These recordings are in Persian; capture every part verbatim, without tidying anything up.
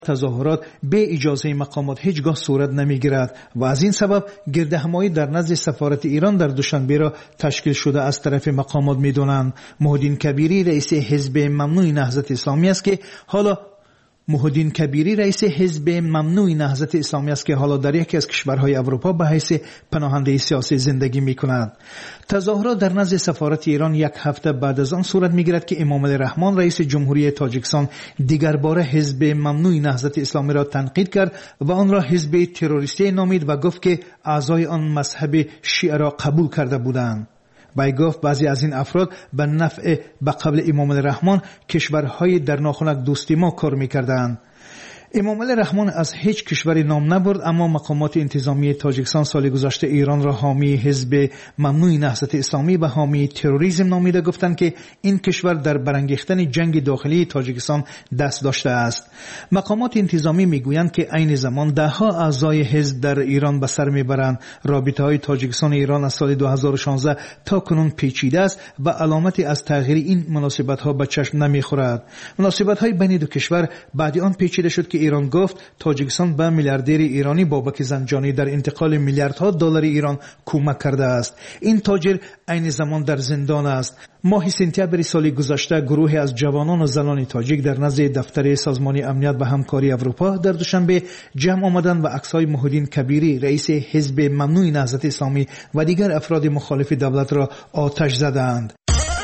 تظاهرات به اجازه مقامات هیچگاه صورت نمیگیرد و از این سبب گردهمایی در نزد سفارت ایران در دوشنبه را تشکیل شده از طرف مقامات میدونند. محیدین کبیری رئیس حزب ممنوع نهضت اسلامی است که حالا محیدین کبیری رئیس حزب ممنوع نهضت اسلامی است که حالا در یکی از کشورهای اروپا به حیث پناهنده سیاسی زندگی می‌کند. تظاهرات در نزد سفارت ایران یک هفته بعد از آن صورت می‌گیرد که امام علی رحمان رئیس جمهوری تاجیکستان دیگر باره حزب ممنوع نهضت اسلامی را تنقید کرد و آن را حزب تروریستی نامید و گفت که اعضای آن مذهب شیعه را قبول کرده بودند. بای گفت بعضی از این افراد به نفع به قبل امام علی رحمان کشورهای در ناخنک دوستی ما کار میکردند. امام علی رحمان از هیچ کشوری نام نبرد، اما مقامات انتظامی تاجیکستان سال گذشته ایران را حامی حزب ممنوع نهضت اسلامی و حامی تروریسم نامیده، گفتند که این کشور در برانگیختن جنگ داخلی تاجیکستان دست داشته است. مقامات انتظامی میگویند که عین زمان ده ها اعضای حزب در ایران به سر میبرند. رابطه های تاجیکستان ایران از سال دو هزار و شانزده تا کنون پیچیده است و علامتی از تغییر این مناسبت ها به چشم نمیخورد. مناسبت های بین دو کشور بعد آن پیچیده شد که ایران گفت تاجیکستان به میلیاردر ایرانی بابک زنجانی در انتقال میلیاردها دلار ایران کمک کرده است. این تاجر عین زمان در زندان است. ماه سپتامبر سال گذشته گروهی از جوانان و زنان تاجیک در نزد دفتر سازمان امنیت و همکاری اروپا در دوشنبه جمع آمدند و عکس‌های محیدین کبیری رئیس حزب ممنوع نهضت اسلامی و دیگر افراد مخالف دولت را آتش زدند.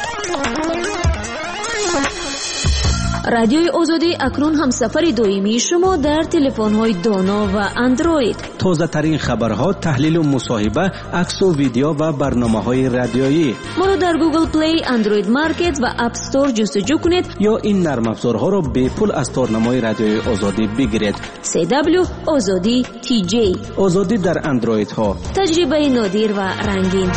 رادیوی آزادی اکنون هم سفر دویمی شما در تلفن‌های دانا و اندروید. تازه ترین خبرها، تحلیل و مصاحبه، عکس و ویدیو و برنامه‌های رادیویی. ما را در گوگل پلی، اندروید مارکت و اپ استور جستجو کنید یا این نرم افزارها را به پول از تارنمای رادیوی آزادی بگیرید. سی دبلیو آزادی تی جی. آزادی در اندروید ها. تجربه نادر و رنگین.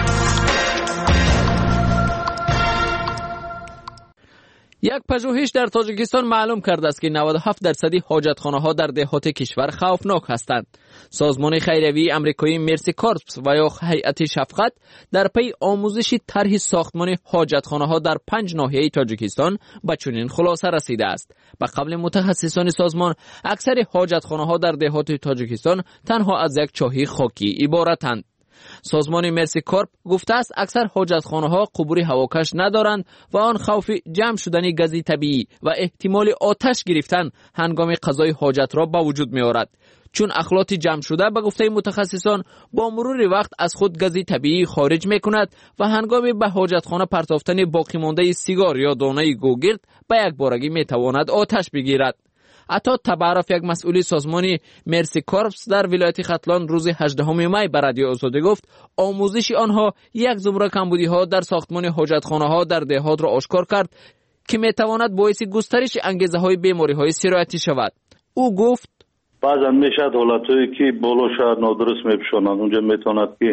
یک پژوهش در تاجیکستان معلوم کرده است که نود و هفت درصد حاجتخانه‌ها در دهات کشور خوفناک هستند. سازمان خیریوی آمریکایی مرسی کورپس و یا هیئت شفقت در پی آموزش طرح ساختمان حاجتخانه‌ها در پنج ناحیه تاجیکستان به چنین خلاصه رسیده است. به قول متخصصان سازمان، اکثر حاجتخانه‌ها در دهات تاجیکستان تنها از یک چاهی خاکی عبارتند. سازمان مرسی کورپ گفته است اکثر حاجتخانه‌ها قبور هواکش ندارند و آن خوف جمع شدن گاز طبیعی و احتمال آتش گرفتن هنگام قضای حاجت را به وجود می‌آورد. چون اخلاط جمع شده به گفته متخصصان با مرور وقت از خود گاز طبیعی خارج می‌کند و هنگام به حاجتخانه پرتافتن باقی مانده سیگار یا دانه گوگرد به یک بارگی می‌تواند آتش بگیرد. حتی تبارف یک مسئول سازمان مرسی کورپس در ولایت ختلان روز هجدهم می به رادیو آزادی گفت آموزش آنها یک زمره کمبودی ها در ساختمان حاجتخانه ها در دهات را آشکار کرد که می تواند باعث گسترش انگیزه های بیماری های سرایتی شود. او گفت بعضا میشد حالتایی که بالا شهر نادرست میپشانند، اونجا میتواند که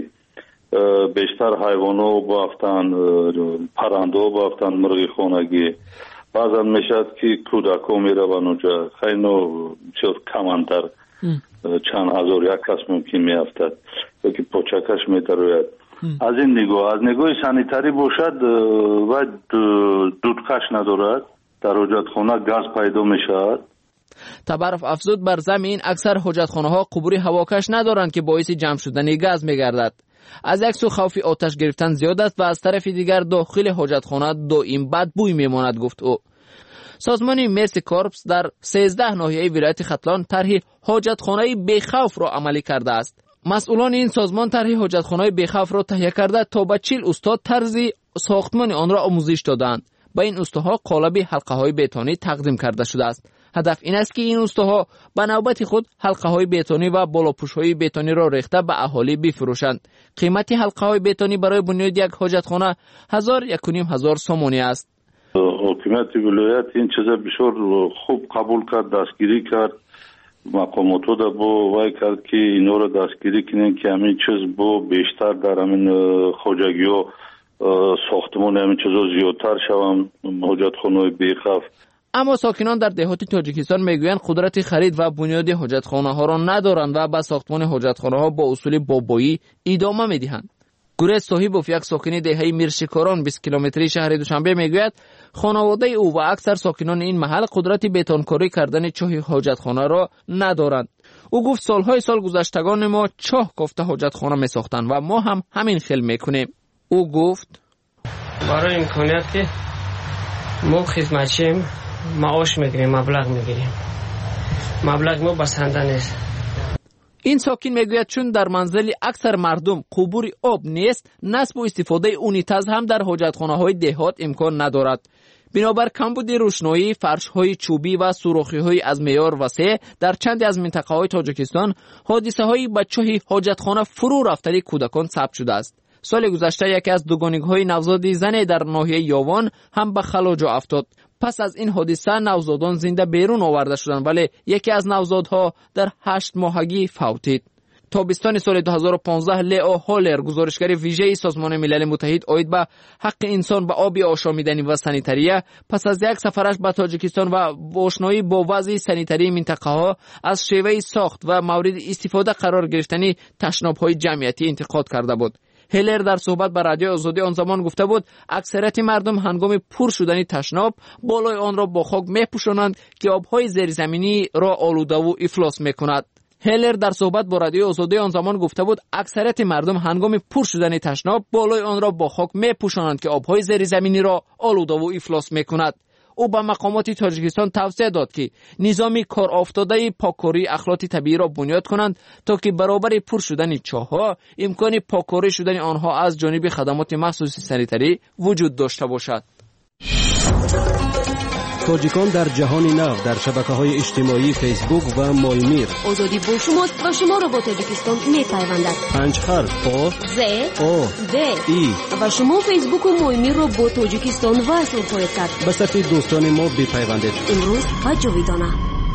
بیشتر حیوانات بافتن، پرنده بافتن، مرغ خانگی. بعضا میشد که کودکا میروند اونجا، خیلی چیز کمانتر چند هزار یک کس ممکن میافتد یا که پوچکش میتروید. از این نگاه، از نگاه سانیتری باشد و دودکش ندارد، در حاجتخانه گاز پیدا میشد. تبارف افزود بر زمین اکثر حاجتخانه ها قبور هواکش ندارند که باعث جمع شدن گاز میگردد. از یک سو خوف آتش گرفتن زیاد است و از طرف دیگر داخل حاجتخانه دائم بدبوی میماند، گفت او. سازمان مرسی کورپس در سیزده ناحیه ولایت ختلان طرح حاجتخانه بی‌خوف را عملی کرده است. مسئولان این سازمان طرح حاجتخانه بی‌خوف را تهیه کرده تا به چهل استاد طرز ساختمان آن را آموزش دادند. با این استادها قالب حلقه های بتونی تقدیم کرده شده است. هدف این است که این استادها به نوبت خود حلقه های بتونی و بالاپوش های بتونی را ریخته به اهالی بفروشند. قیمت حلقه های بتونی برای بنیاد یک حاجتخانه هزار یک و نیم هزار سومانی است. حکومت ولایت این چیزا بسیار خوب قبول کرد، دستگیری کرد، مقامات را با وای کرد که اینا را دستگیری کنین که همین چیز با بیشتر در همین خواجگی ها ساختمان همین چیزا زیادتر شوم، حاجتخانه بی‌خوف. اما ساکنان در دهات تاجیکستان میگویند قدرت خرید و بنیاد حاجتخانه ها را ندارند و به ساختمان حاجتخانه ها با اصول بابایی ادامه میدهند. گورز صاحبوف یک ساکن دهه میرشکاران بیست کیلومتری شهر دوشنبه میگوید خانواده او و اکثر ساکنان این محل قدرت بتانکاری کردن چاه حاجتخانه را ندارند. او گفت سالهای سال گذشتگان ما چاه کوفته حاجتخانه میساختند و ما هم همین خیل میکنیم. او گفت برای امکانیت که ما خدمتچیم معاش میگیریم، مبلغ میگیریم، مبلغ ما بسنده نیست. این ساکن میگوید چون در منزل اکثر مردم قبور آب نیست، نصب و استفاده اونیتاز هم در حاجتخانه های دهات امکان ندارد. بنابر کمبود روشنایی، فرش های چوبی و سوراخی های از معیار وسیع در چند از منطقه های تاجیکستان حادثه های به چاه حاجتخانه فرو رفتن کودکان ثبت شده است. سال گذشته یکی از دوگانگی‌های نوزاد زن در ناحیه یاوان هم به خلاجا افتاد. پس از این حادثه نوزادان زنده بیرون آورده شدند، ولی یکی از نوزادها در هشت ماهگی فوتید. تابستان سال دو هزار و پانزده لیو هولر گزارشگر ویژه سازمان ملل متحد اید به حق انسان به آب آشامیدنی و سانیتریه پس از یک سفرش به تاجیکستان و آشنایی با وضع سانیتری منطقه ها از شیوه ساخت و مورد استفاده قرار گرفتن تشناب‌های جمعیتی انتقاد کرده بود. هیلر در صحبت با رادیو آزادی آن زمان گفته بود اکثریت مردم هنگام پر شدن تشناب بالای آن را با خاک میپوشانند که آبهای زیرزمینی را آلوده و افلاس میکند. هیلر در صحبت با رادیو آزادی آن زمان گفته بود اکثریت مردم هنگام پر شدن تشناب بالای آن را با خاک میپوشانند که آبهای زیرزمینی را آلوده و افلاس میکند. او به مقامات تاجیکستان توصیه داد که نظامی کار افتاده پاککاری اخلاط طبیعی را بنیاد کنند تا که برابر پر شدن چاه‌ها امکان پاککاری شدن آنها از جانب خدمات مخصوص سانیتری وجود داشته باشد. تاجیکان در جهان نو در شبکه‌های اجتماعی فیسبوک و مایمیر. آزادی با شماست و شما را با تاجیکستان می‌پیوندد. پنج حرف آ ز آ د ای و شما فیسبوک و مایمیر را با تاجیکستان وصل خواهید کرد. به صفحه دوستان ما بپیوندید. امروز و جاویدانه.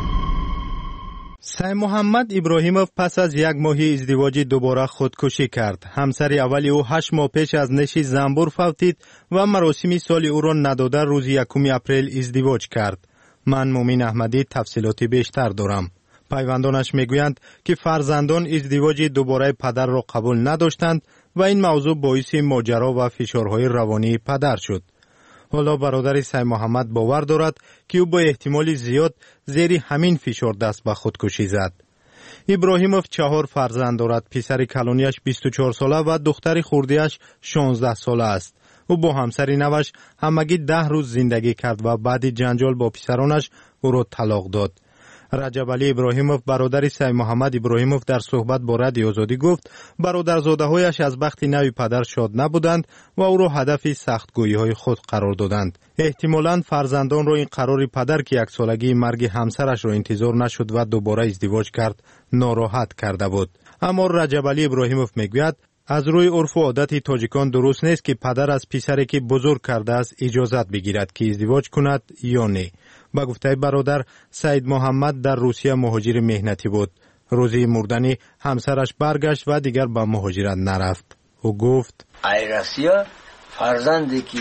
سید محمد ابراهیموف پس از یک ماهی ازدواج دوباره خودکشی کرد. همسر اولی او هشت ماه پیش از نش زنبور فوتید و مراسم سال او را نداده روز یکم اپریل ازدواج کرد. من مومن احمدی تفصیلات بیشتر دارم. پیوندانش میگویند که فرزندان ازدواج دوباره پدر را قبول نداشتند و این موضوع باعث ماجرا و فشارهای روانی پدر شد. حالا برادر سید محمد باور دارد که او با احتمال زیاد زیر همین فشار دست به خودکشی زد. ابراهیموف چهار فرزند دارد. پسر کلانیش بیست و چهار ساله و دختر خردیش شانزده ساله است. او با همسر نوش همگی ده روز زندگی کرد و بعد جنجال با پسرانش او را طلاق داد. رجب علی ابراهیموف برادر سید محمد ابراهیموف در صحبت با رادیو آزادی گفت برادرزاده‌هایش از بخت نوی پدر شاد نبودند و او را هدف سختگویی‌های خود قرار دادند. احتمالاً فرزندان را این قرار پدر که یک سالگی مرگ همسرش را انتظار نشد و دوباره ازدواج کرد ناراحت کرده بود. اما رجب علی ابراهیموف میگوید از روی عرف و عادت تاجیکان درست نیست که پدر از پسری که بزرگ کرده است اجازت بگیرد که ازدواج کند یا نه. با گفته برادر سید محمد در روسیه مهاجر مهنتی بود. روزی مردنی همسرش برگشت و دیگر به مهاجرت نرفت. او گفت ای روسیه فرزندی که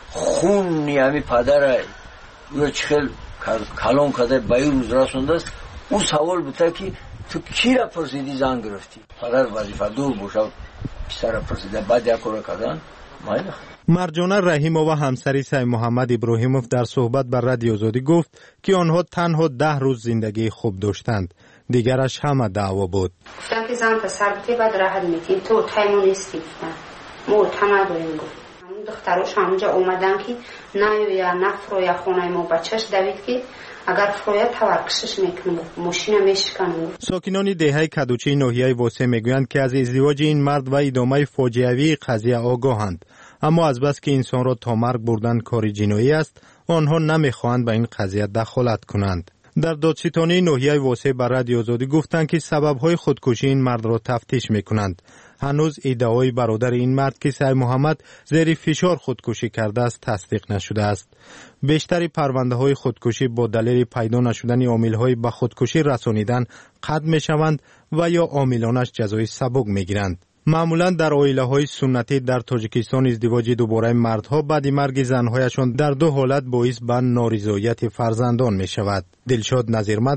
خون یعنی پدر او چخل کلان کده به این روز رسونده است. او سوال بوده که تو کی را پرسیدی زن گرفتی؟ پدر وظیفه دور باشه پسر را پرسیده بعد یک کار کردن مایل. مرجانه رحیمووا همسری سید محمد ابراهیموف در صحبت بر رادیو آزادی گفت که آنها تنها ده روز زندگی خوب داشتند. دیگرش همه دعوا بود. گفتم که زن پسر بودی بعد راحت میتیم تو تایمون نیستی گفتم معتمد داریم گفت همون دختراش همونجا اومدن که نه یا نفرو یا خونه ما بچهش دوید که اگر فرویت تورکشش میکنه ماشین میشکنه. ساکنان دهه کدوچی ناحیه واسه میگویند که از ازدواج این مرد و ادامه فاجعه‌ای قضیه آگاهند، اما از بس که انسان را تا مرگ بردن کار جنایی است آنها نمیخواهند به این قضیه دخالت کنند. در دادستانی ناحیه واسه بر رادیو آزادی گفتند که سبب‌های خودکشی این مرد را تفتیش میکنند. هنوز ادعای برادر این مرد که سید محمد زیر فشار خودکشی کرده است تصدیق نشده است. بیشتری پرونده‌های خودکشی با دلیل پیدا نشدن عامل‌های به خودکشی رسانیدن قطع می‌شوند و یا عاملانش جزای سبک می‌گیرند. معمولا در عائله‌های سنتی در تاجیکستان ازدواج دوباره مردها بعد مرگ زن‌هایشان در دو حالت باعث به نارضایت فرزندان می‌شود. دلشاد نظیرمدوف،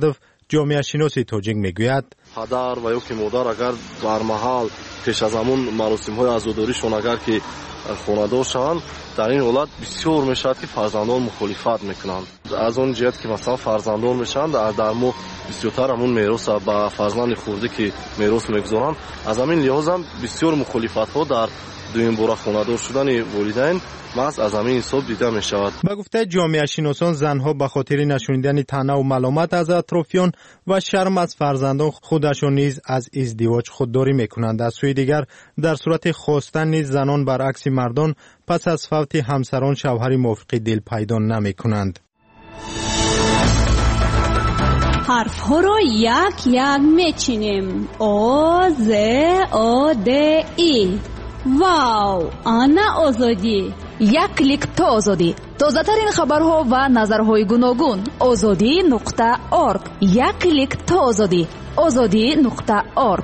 جامعه شناس تاجیک میگوید پدر و یا که مادر اگر در محل پیش از همون مراسم های عزاداریشون اگر که خانه‌دار شوند، در این حالت بسیار میشد که فرزندان مخالفت میکنند. از اون جهت که مثلا فرزندان میشن در, در ما بسیارتر همون میراث به فرزند خورده که میراث میگذارند، از همین لحاظ هم بسیار مخالفت ها در دویم باره خانه‌دار شدن والدین محض از همین حساب دیده می شود. به گفته جامعه شناسان، زنها به خاطر نشانیدن طعنه و ملامت از اطرافیان و شرم از فرزندان خودشان نیز از ازدواج خودداری میکنند. از سوی دیگر در صورت خواستن نیز زنان برعکس مردان پس از فوت همسران شوهر موافق دل پیدا نمی کنند. حرف ها را یک یک میچینیم. او ز او د ای. واو، آنا آزادی. یک کلیک تا آزادی. تازه ترین خبرها و نظرهای گوناگون. آزادی نقطه ارگ. یک کلیک تا آزادی. آزادی نقطه ارگ.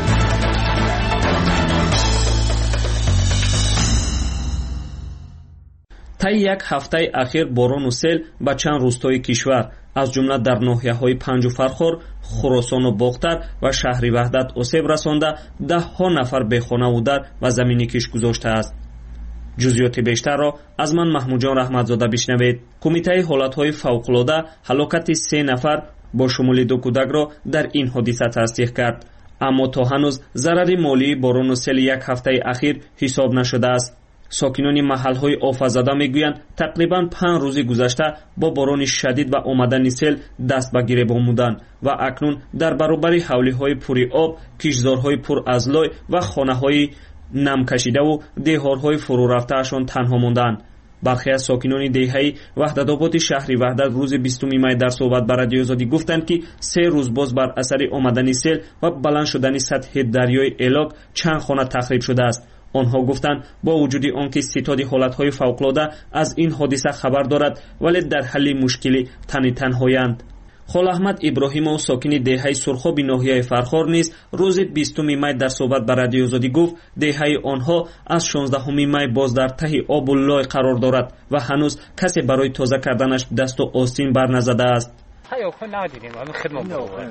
طی یک هفته اخیر باران و سیل به چند روستای کشور از جمله در ناحیه‌های پنج و فرخار، خراسان و باختر و شهر وحدت آسیب رسانده ده ها نفر بیخانه و در و زمینی کش گذاشته است. جزئیات بیشتر را از من محمود جان رحمتزاده بشنوید. کمیته حالت‌های فوق‌العاده هلاکت سه نفر با شمول دو کودک را در این حادثه تصدیق کرد، اما تا هنوز ضرر مالی باران و سیل یک هفته اخیر حساب نشده است. ساکنان محل‌های آفت‌زده میگویند تقریباً پنج روز گذشته با باران شدید و آمدن سیل دست به گریبان بودند و اکنون در برابر حولی‌های پر آب، کشتزارهای پر از لای و خانه‌های نم کشیده و دیوارهای فرو رفته‌شان تنها ماندند. برخی از ساکنان دهه‌ای وحدت آباد شهر وحدت روز بیستم می در صحبت با رادیو آزادی گفتند که سه روز باز بر اثر آمدن سیل و بلند شدن سطح دریای الاک چند خانه تخریب شده است. آنها گفتند با وجود آنکه ستاد حالت‌های فوق‌العاده از این حادثه خبر دارد ولی در حل مشکلی تنی تنهایند. خال احمد ابراهیم ساکن دهه سرخاب ناحیه فرخار نیز روز بیستم می در صحبت با رادیو آزادی گفت دهه آنها از شانزدهم می باز در ته آب و لای قرار دارد و هنوز کسی برای تازه کردنش دست و آستین بر نزده است. هاي وكل نادرين ما خدمه مروه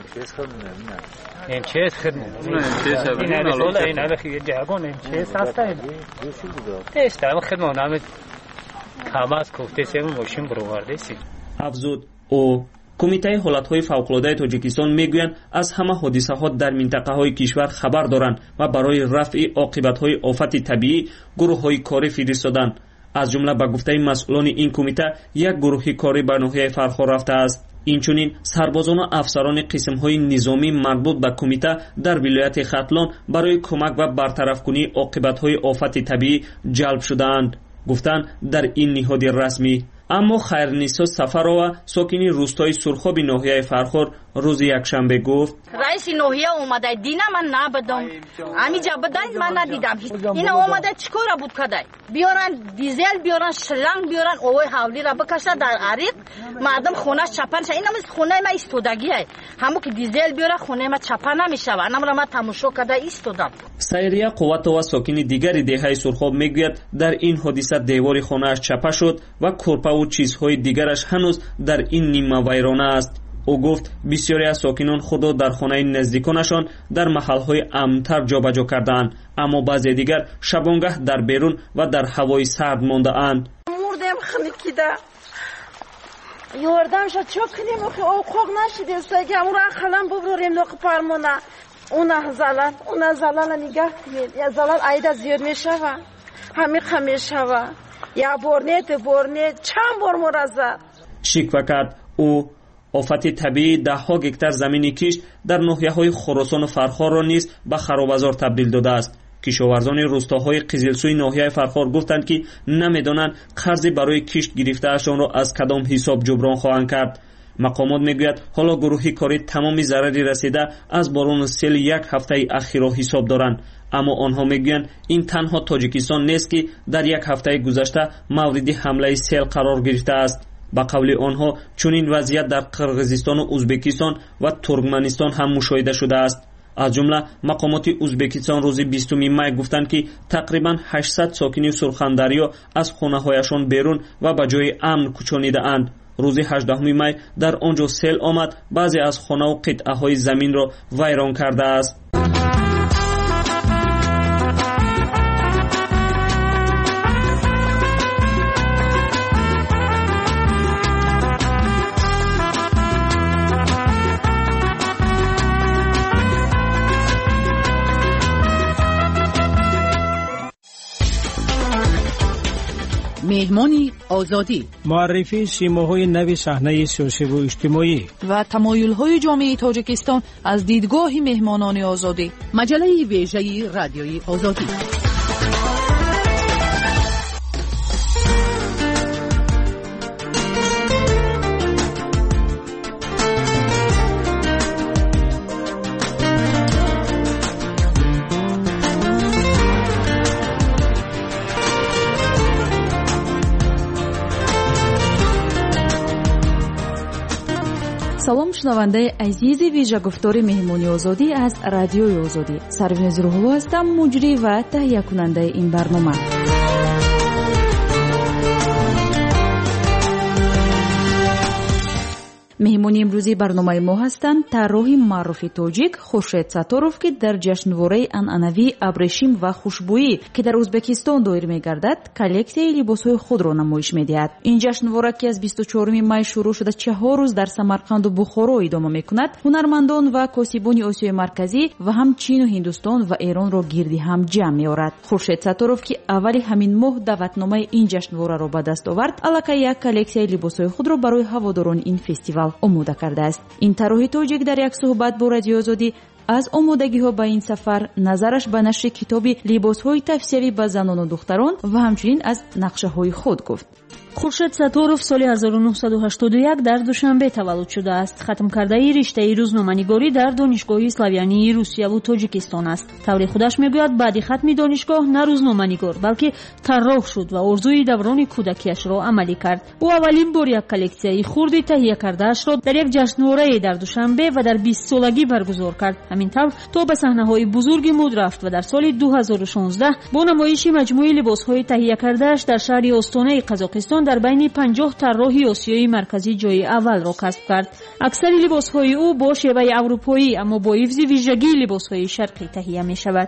این چه خدمه این هذا ولا این هذا خي جاكون این چه ساستا ايش تعمل خدمه نام خاماس کوفته سیم ماشین برآورده سی افزود او کمیته حالت‌های فوق‌العاده تاجیکستان میگویند از همه حادثه‌ها در منطقه‌های کشور خبر دارند و برای رفع عاقبت‌های آفت طبیعی گروه‌های کاری فرستادند. از جمله به گفته مسئولان این کمیته یک گروه کاری به ناحیه فرخار رفته است. اینچنین سربازان و افسران قسم‌های نظامی مربوط به کمیته در ولایت ختلان برای کمک و برطرف کنی عاقبت‌های آفت طبیعی جلب شدند، گفتند در این نهاد رسمی. اما خیرنیسا سفرова ساکنی روستای سرخاب ناحیه فرخار روز یکشنبه گفت رئیس ناحیه اومده دینا من نبودم همینجا بدن من ندیدم اینا اومده چیکار بود کدای بیارن دیزل بیارن شلنگ بیارن اوه حولی را بکشه در عریق مردم خونه چپن شه اینا مثل خونه ما ایستادگیه همون که دیزل بیاره خونه ما چپن نمیشه انم را ما تماشا کرده ایستادم. سایریه قوت و ساکن دیگری دهه سرخاب میگوید در این حادثه دیوار خونه‌اش چپه شد و کورپا و چیزهای دیگرش هنوز در این نیمه ویرانه است. او گفت بسیاری از ساکنان خود را در خانه نزدیکانشان در محلهای امن‌تر جابجا کردند، اما بعضی دیگر شبانگاه در بیرون و در هوای سرد مانده اند. مردم خنکیده یاردم شد چوب کنیم که او خوک نشده سگه امور خلم ببروریم نوک پرمونه اون زلال اون زلال نگاه کنید یا زلال عیده زیاد میشه و همین خمیشه و یا برنیت برنیت چند بار مرزد شکوه کرد. او آفت طبیعی ده ها گکتر زمینی کشت در ناحیه‌های خراسان و فرخار را نیز به خرابازار تبدیل داده است. کشاورزان روستاهای قزلسوی ناحیه فرخار گفتند که نمیدانند قرضی برای کشت گرفته‌اشان را از کدام حساب جبران خواهند کرد. مقامات میگوید حالا گروهی کاری تمامی ضرری رسیده از باران و سیل یک هفته اخیر را حساب دارند، اما آنها میگویند این تنها تاجیکستان نیست که در یک هفته گذشته مورد حمله سیل قرار گرفته است. با قول آنها چنین وضعیت در قرقیزستان و ازبکستان و ترکمنستان هم مشاهده شده است. از جمله مقامات ازبکستان روز بیستم می گفتند که تقریبا هشتصد ساکن سرخندریا از خانه‌هایشان بیرون و به جای امن کوچانیده اند. рӯзи ҳаждаҳуми май дар он ҷо сел омад баъзе аз хонаву қитъаҳои заминро вайрон кардааст. مهمانی آزادی، معرفی سیماهای نو صحنه سیاسی و اجتماعی و تمایل‌های جامعه تاجیکستان از دیدگاه مهمانان آزادی. مجله ویژه رادیوی آزادی. салом шунавандаи азизи вижагуфтори меҳмони озодӣ аз радиои озодӣ. Сарвинузи Рӯҳулло ҳастам, муҷрӣ ва таҳиякунандаи ин барнома. меҳмони имрӯзии барномаи мо ҳастанд тарроҳи маъруфи тоҷик Хуршед Сатторов, ки дар ҷашнвораи анъанавии абрешим ва хушбӯӣ ки дар Ӯзбекистон доир мегардад, коллексияи либосҳои худро намоиш медиҳад. ин ҷашнвора, ки аз бисту чоруми май шурӯъ шуда чаҳор рӯз дар Самарқанду Бухоро идома мекунад, ҳунармандон ва косибони Осиёи Марказӣ ва ҳам Чиху Ҳиндустон ва Эронро гирди ҳам ҷамъ меорад. Хуршед Сатторов, ки аввали ҳамин моҳ даъватномаи ин ҷашнвораро ба даст овард, аллакай як коллексияи либосҳои худро барои ҳаводорони ин фестивал омода кардааст. ин тарроҳи тоҷик дар як суҳбат бо Радиои Озодӣ аз омодагиҳо ба ин сафар, назараш ба нашри китоби либосҳои тафсилӣ ба занону духтарон ва ҳамчунин аз нақшаҳои худ гуфт. Хуршед Сатторов соли ҳазору нуҳсаду ҳаштоду як дар Душанбе таваллуд шудааст. Хатмкардаи риштаи рӯзноманигорӣ дар донишгоҳи Славянии Русияву Тоҷикистон аст. Таври худаш мегӯяд, баъди хатми донишгоҳ на рӯзноманигор, балки тарроҳ шуд ва орзуи даврони кӯдакиашро амалӣ кард. ӯ аввалин бор як коллексияи хурди таҳия кардаашро дар як ҷашнворае дар Душанбе ва дар бистсолагӣ баргузор кард. ҳамин тавр то ба саҳнаҳои бузурги муд рафт ва дар соли ду ҳазору шонздаҳ бо намоиши маҷмӯи либосҳои таҳия кардааш дар шаҳри Остонаи Қазоқистон дар байни панҷоҳ тарроҳи Осиёи Марказӣ ҷойи аввалро касб кард. аксари либосҳои ӯ бо шеваи аврупоӣ, аммо бо ҳифзи вижагии либосҳои шарқӣ таҳия мешавад.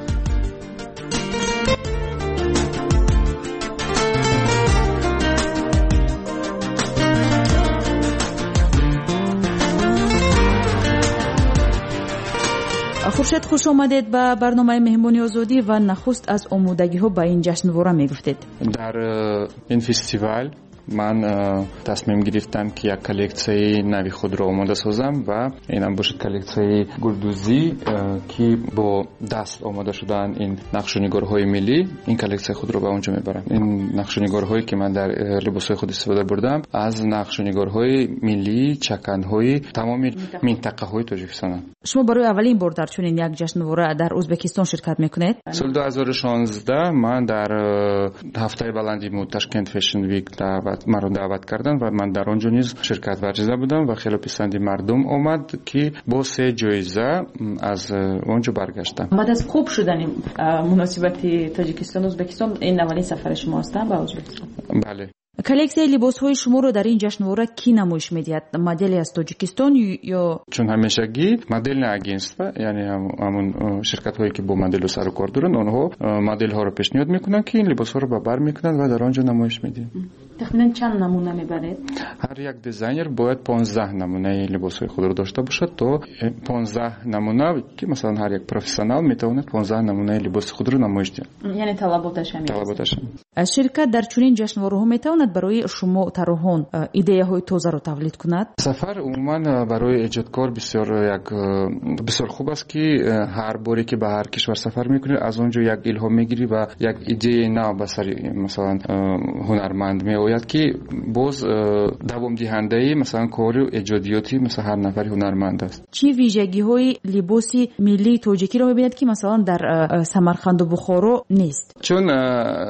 хуршед, хуш омадед ба барномаи меҳмони озодӣ ва нахуст аз омодагиҳо ба ин ҷашнвора мегуфтед. дар ин фестивал ман тасмим гирифтам ки як коллексияи нави худро омода созам ва инам бошад коллексияи гулдузӣ ки бо даст омода шудаанд ин нақшунигорҳои миллӣ. ин коллексияи худро ба он ҷо мебарам. ин нақшунигорҳое ки ман дар либосҳои худ истифода бурдам аз нақшунигорҳои миллии чаканҳои тамоми минтақаҳои Тоҷикистонанд. шумо барои аввалин бор дар чунин як ҷашнвора дар Ӯзбекистон ширкат мекунед? соли ду ҳазору шонздаҳ ман дар ҳафтаи баланди мо Ташкент Fashion Week маро даъват карданд ва ман дар он ҷо низ ширкат варзида будам ва хеле писанди мардум омад ки бо се ҷоиза аз он ҷо баргаштам. баъд аз хуб шудани муносибати Тоҷикистон Ӯзбекистон, ин аввалин сафари шумо аст ба Ӯзбекистон? бале. коллексияи либосҳои шуморо дар ин ҷашнвора ки намоиш медиҳад? модели аз Тоҷикистон ё чун ҳамешагӣ модельное агентство, яъне ҳамун ширкатҳое ки бо моделу сару кор доранд, онҳо моделҳоро пешниҳод мекунанд ки ин либосҳоро ба бар мекунанд ва дар он ҷо намоиш медиҳанд. тахминан чанд намуна мебаред? ҳар як дизайнер бояд понздаҳ намунаи либосҳои худро дошта бошад, то понздаҳ намуна ки масалан ҳар як профессионал метавонад понздаҳ намунаи либоси худро намоиш диҳад. яъне талаботаш ҳамин. талаботаш аз ширкат дар чунин ҷашнвораҳо метавонад барои шумо тарроҳон идеяҳои тозаро тавлид кунад? сафар умуман барои эҷодкор бисёр як бисёр хуб аст ки ҳар боре ки ба ҳар кишвар сафар мекунӣ, аз он ҷо як илҳом мегирӣ ва як идеяи нав ба сари масалан ҳунарманд меояд ки боз давомдиҳандаи масалан кори эҷодиёти масалан ҳар нафари ҳунарманд аст. чӣ вижагиҳои либоси миллии тоҷикиро мебинед ки масалан дар Самарқанду Бухоро нест? чун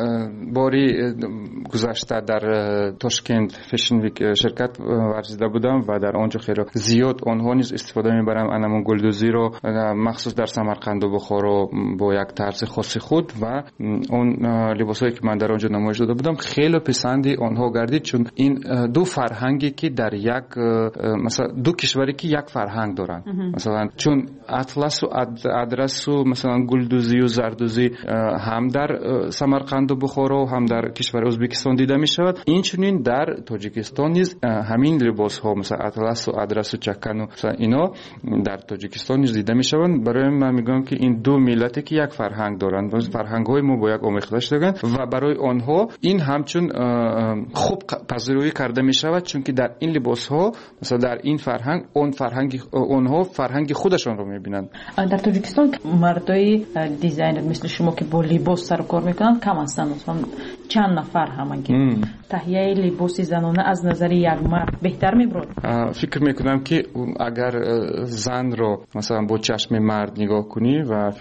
باری گذشته در تاشکند فشن ویک شرکت ورزیده بودم و در آنجا خیلی زیاد آنها نیز استفاده میبرم انمون گلدوزی رو مخصوص در سمرقند و بخارا با یک طرز خاص خود و اون لباسایی که من در آنجا نمایش داده بودم خیلی پسندی آنها گردید، چون این دو فرهنگی که در یک مثلا دو کشوری که یک فرهنگ دارن، مثلا چون اطلس و ادرس و مثلا گلدوزی و زردوزی هم در سمرقند و بخارا و هم در کشور ازبکستان دیده می شود، این چنین در تاجیکستان نیز همین لباس ها مثلا اطلس و ادرس و چکن و اینا در تاجیکستان نیز دیده می شوند. برای من میگم که این دو ملتی که یک فرهنگ دارند، فرهنگ های ما با یک آمیخته شدند و برای آنها این همچون خوب پذیرایی کرده می شود، چون که در این لباس ها مثلا در این فرهنگ اون فرهنگ اونها فرهنگ خودشان رو میبینند. در تاجیکستان مردای دیزاینر مثل شما که با لباس سر کار میکنند کم هستند، مثلا چند نفر همگی تهیه لباس زنانه از نظر یک مرد بهتر میبرد؟ فکر میکنم که اگر زن رو مثلا با چشم مرد نگاه کنی و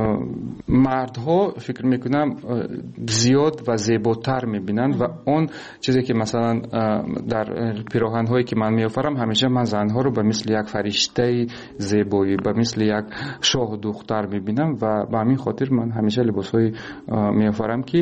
مردها فکر میکنم زیاد و زیباتر میبینند و اون چیزی که مثلا در پیراهن هایی که من میآورم همیشه من زنها رو به مثل یک فرشته زیبایی به مثل یک شاه دختر میبینم و به همین خاطر من همیشه لباس های میآورم که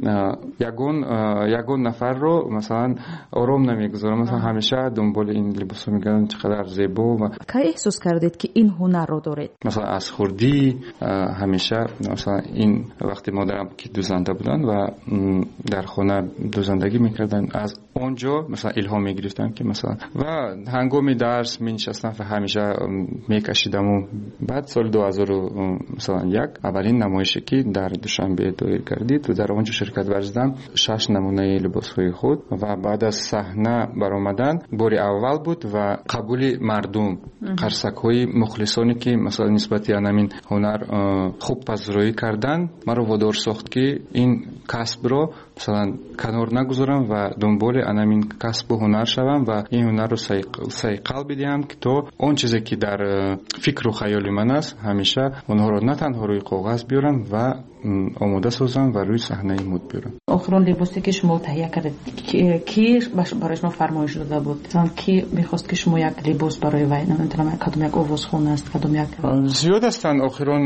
یگون یگون نفر رو مثلا آرام نمیگذارم، مثلا همیشه دنبال این لباس ها میگردم چقدر زیبا. و کی احساس کردید که این هنر رو دارید؟ مثلا از خردی همیشه مثلا این وقتی مادرم که دوزنده بودن و در خانه دوزندگی میکردن از اونجا مثلا الهام میگرفتم که مثلا و هنگام درس مینشستم و همیشه میکشیدم و بعد سال دو هزار و یک اولین نمایشی که در دوشنبه دایر کردید و در اونجا شرکت ورزیدم شش نمونه لباس های خود و بعد از صحنه برآمدن باری اول بود و قبول مردم قرصک های مخلصانی که مثلا نسبتی همین هنر خوب پذیرایی کردن مرا وادار ساخت که این کسب رو مثلا کنار نگذارم و دنبال همین کسب و هنر شوم و این هنر رو سیقل بدیم که تو اون چیزی که در فکر و خیال من است همیشه اونها رو نه تنها روی کاغذ بیارم و آماده سازم و روی صحنه مد بیارم. آخرین لباسی که شما تهیه کردید کی برای شما فرمایش داده بود؟ مثلا کی میخواست که شما یک لباس برای وی نمیدونم کدوم یک آوازخوان است کدوم یک زیاد هستند. آخرین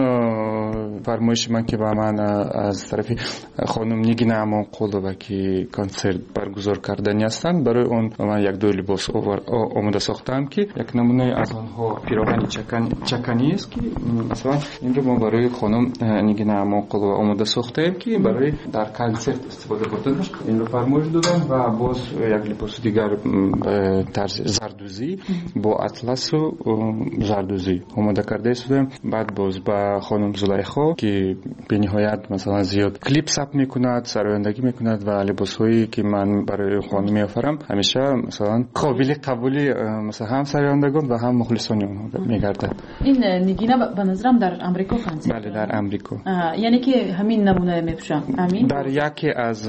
فرمایش من که با من از طرف خانم نگین امانقلوبا که کنسرت برگزار کردنی هستند برای اون من یک دو لباس آماده ساختم که یک نمونه از آنها پیراهن چکن چکنی است که مثلا این رو ما برای خانم نگین امانقلوبا آماده ساختیم که برای در کنسرت استفاده بردن این رو فرمایش دادم و باز یک لباس دیگر طرز زردوزی با اطلس و زردوزی آماده کرده شدم. بعد باز با خانم زلیخا که به نهایت مثلا زیاد کلیپ ثبت میکند سرایندگی میکند و لباسهایی که من برای خانم میآورم همیشه مثلا قابل قبولی مثلا هم سرایندگان و هم مخلصان اونها میگردد. این نگینا به نظرم در امریکا کنسرت بله در امریکا یعنی که همین نمونه میپوشم همین در یکی از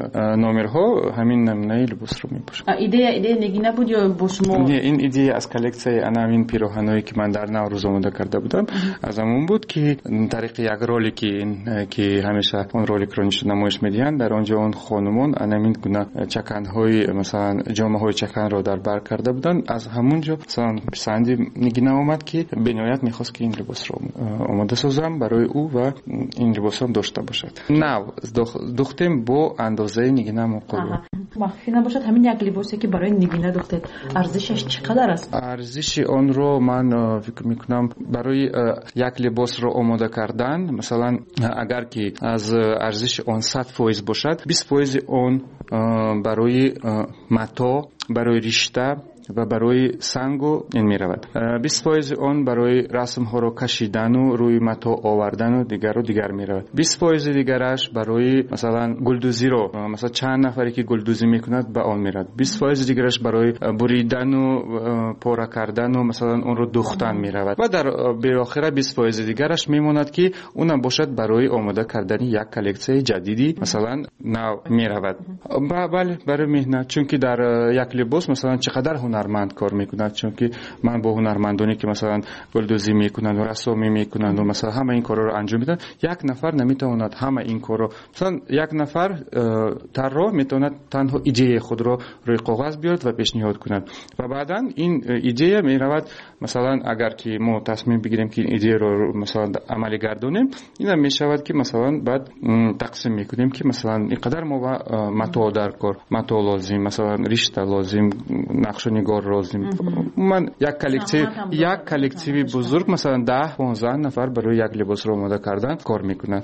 نمرها همین نمونه لباس رو میپوشم. ایده ایده نگینا بود یا با شما؟ نه این ایده از کلکسیون انا همین پیراهنایی که من در نوروز آماده کرده بودم از همون بود که طریق یک رولی که که همیشه اون رولیک رو نمایش میدین در اونجا اون خانمون همین گونه چکن‌های مثلا جامه‌های چکن رو در بر کرده بودن از همونجا مثلا پسندی نگینا اومد که به نهایت می‌خواست که این لباس رو آماده سازم برای او و این لباس هم داشته باشد. نه دختم با اندازه نگینا مقابل مخفی نباشد. همین یک لباسی که برای نگینا دختید ارزشش چقدر است؟ ارزش آن رو من فکر میکنم برای یک لباس رو آماده کردن مثلا اگر که از ارزش آن صد درصد باشد بیست درصد آن برای متا برای رشته و برای سنگ و این می رود. بیست درصد آن برای رسم ها رو کشیدن و روی متا آوردن و دیگر و دیگر می رود. بیست درصد دیگرش برای مثلا گلدوزی رو مثلا چند نفری که گلدوزی میکند به آن می رود. بیست درصد دیگرش برای بریدن و پاره کردن و مثلا اون رو دوختن می رود. و در بالاخره بیست درصد دیگرش میموند که اونم باشد برای آماده کردن یک کلکسیون جدیدی مثلا نو می رود. بله برای مهنت چون که در یک لباس مثلا چقدر هنر هنرمند کار میکنند، چون که من با هنرمندانی که مثلا گلدوزی میکنند و رسامی میکنند و مثلا همه این کارا رو انجام میدن، یک نفر نمیتواند همه این کارا، مثلا یک نفر طراح میتواند تنها ایده خود رو روی کاغذ بیارد و پیشنهاد کند و بعدا این ایده میرود مثلا اگر که ما تصمیم بگیریم که این ایده رو مثلا عملی گردونیم، اینا میشود که مثلا بعد تقسیم میکنیم که مثلا اینقدر ما متو در کار متو لازم، مثلا رشته لازم، نقش نگار لازم. من یک کلکتیو یک کلکتیوی بزرگ مثلا ده پانزده نفر برای یک لباس رو آماده کردن کار میکنند.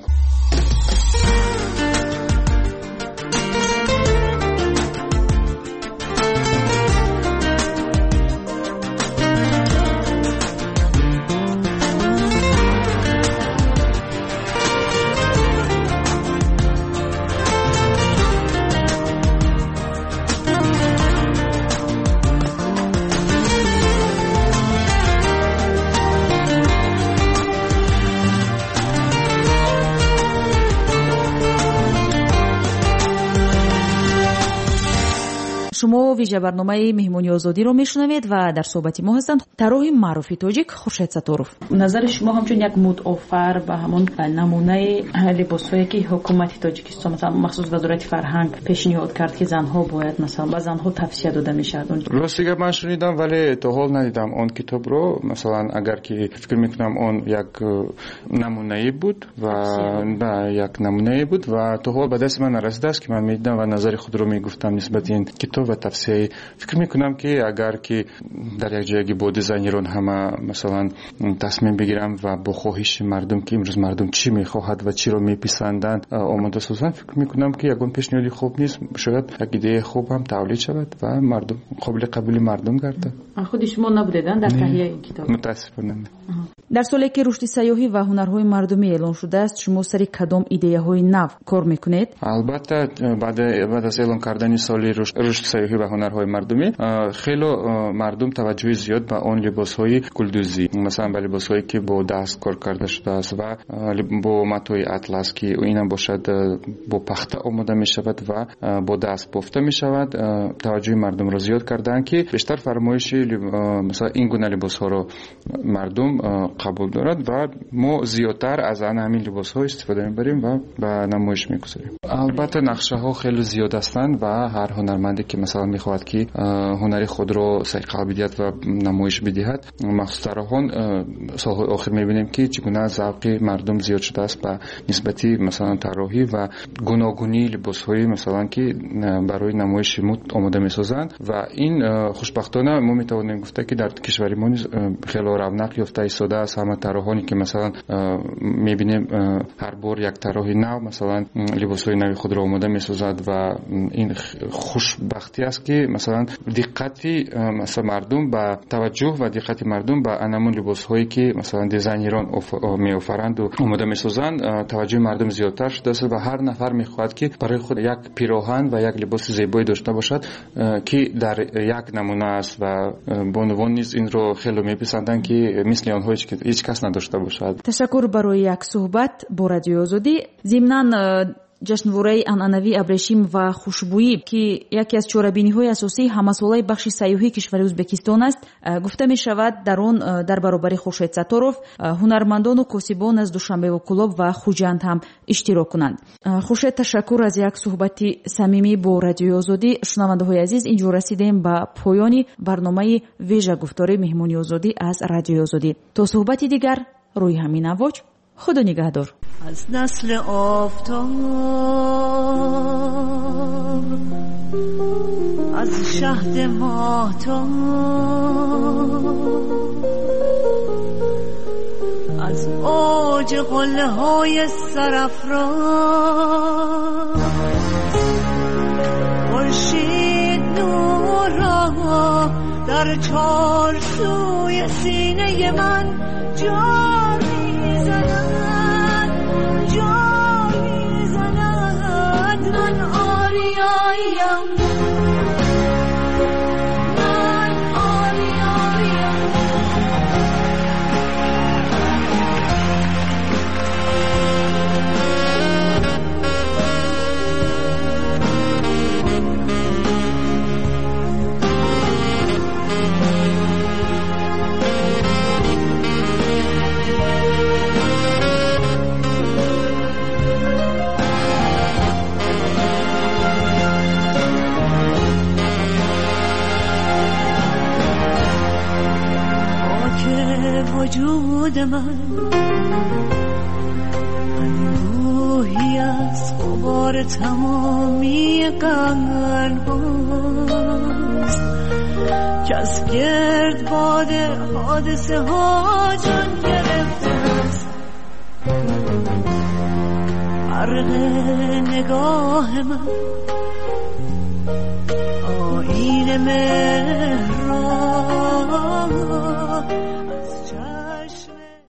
شما ویژه برنامه مهمونی آزادی رو میشنوید و در صحبت ما هستند طراح معروف تاجیک خورشید ستارов. نظر شما همچون یک مدافر به همون نمونه لباسایی که حکومت تاجیکستان مثلا مخصوص وزارت فرهنگ پیشنهاد کرد که زنها باید مثلا به زنها توصیه داده میشد، راستی که من شنیدم ولی تا حال ندیدم اون کتاب رو. مثلا اگر که فکر میکنم اون یک نمونه بود و نه یک نمونه بود و تا حال به دست من نرسیده است که من میدیدم و نظر خود رو میگفتم نسبت این کتاب و تفسیر. فکر میکنم که اگر که در یک جایی با دیزاینران همه مثلا تصمیم بگیرم و با خواهش مردم که امروز مردم چی میخواهد و چی رو میپسندند آماده سازن، فکر میکنم که یگان پیشنهادی خوب نیست، شاید یک ایده خوب هم تولید شود و مردم قابل قبول مردم گردد. خود شما نبودیدن در تهیه این کتاب؟ متاسفانه. در سالی که رشد سیاحی و هنرهای مردمی اعلان شده است، شما سر کدام ایده‌های نو کار میکنید؟ البته بعد بعد از اعلان کردن سالی رشد سیاحی و هنرهای مردمی، خیلی مردم توجه زیاد به اون لباس‌های گلدوزی، مثلا به لباس‌هایی که با دست کار کرده شده است و با متوی اطلس که اینا باشد با پخته آماده می شود و با دست بافته می شود، توجه مردم را زیاد کردن که بیشتر فرمایش مثلا این گونه لباس‌ها رو مردم قبول دارد و ما زیادتر از آن همین لباس‌ها استفاده می‌بریم و به نمایش می‌گذاریم. البته نقشه‌ها خیلی زیاد هستند و هر هنرمندی که مثلا می‌خواهد که هنر خود را صحیح بدهد و نمایش بدهد، مخصوصاً طراحان سال‌های آخر می‌بینیم که چگونه ذوق مردم زیاد شده است به نسبتی مثلا طراحی و گوناگونی لباس‌های مثلا که برای نمایش مد آماده می‌سازند و این خوشبختانه ما می‌توانیم گفت که در کشور ما خیلی رونق یافته ایستاده است. همه طراحانی که مثلا می‌بینیم هر بار یک طراح نو مثلا لباس‌های نوی خود را آماده می‌سازد و این خوشبختی است که مثلا دقتی مثلا مردم به توجه و دقت مردم به انمون لباس‌هایی که مثلا دیزاینران می‌آفرند و آماده می‌سازند توجه مردم زیادتر شده است و هر نفر می‌خواهد که برای خود یک پیراهن و یک لباس زیبایی داشته باشد که در یک نمونه است و بانوان نیز این رو خیلی می‌پسندند که مثل آنها هیچ کس نداشته باشد. تشکر برای یک صحبت با رادیو آزادی. ضمناً جشنواره анъанавӣ ابریشم و خوشبویی که یکی از چاره‌بینی‌های اساسی همسالای بخش سیاحی کشور ازبکستان است، گفته می شود در آن در برابر خورشید ستارов هنرمندان و کاسبان از دوشنبه و کلاب و خوجند هم اشتراک کنند. خورشید، تشکر از یک صحبت صمیمی با رادیو آزادی. شنونده‌های عزیز، اینجا رسیدیم به پایان برنامه ویژه گفتار مهمونی آزادی از رادیو آزادی. تا صحبتی دیگر روی همین امواج، خدا نگهدار. از نسل آفتاب، از شهد ماهتاب، از اوج قله های سرافراز، خورشید نور را در چارچوی سینه من جا میزند، جا میزند. من آریاییم، من آریاییم. وجود من انبوهی از غبار تمامی قرن هاست که از گرد باد حادثه ها جان گرفته است. برق نگاه من آیین من